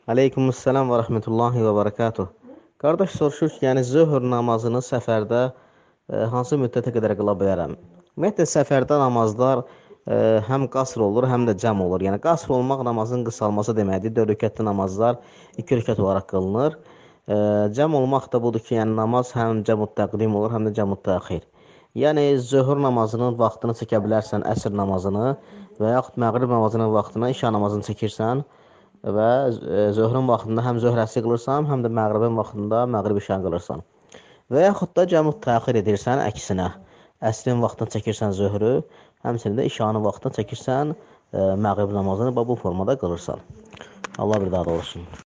Aleykümselam və rəhmətullahi və barakatuh. Qardaş soruşur ki, yəni zöhr namazını səfərdə hansı müddətə qədər qıla bilərəm? Ümumiyyətlə, səfərdə namazlar həm qasr olur, həm də cəm olur. Yəni, qasr olmaq namazın qısalması deməkdir. 4 rükətli namazlar 2 rükət olaraq qılınır. Cəm olmaq da budur ki, yəni namaz həm cəmut təqdim olur, həm də cəmut təxir. Yəni, zöhr namazının vaxtını çəkə bilərsən, əsr namazını və yaxud məğrib namazının vaxtını, işa namazını çəkirsən və zöhrün vaxtında həm zöhr əsri qılırsan, həm də məğribin vaxtında məğrib işa qılırsan. Və yaxud da cəmud təxir edirsən əksinə. Əsrin vaxtını çəkirsən zöhrü, həmçinin də işanın vaxtını çəkirsən məğrib namazını və bu formada qılırsan. Allah bir daha da olsun.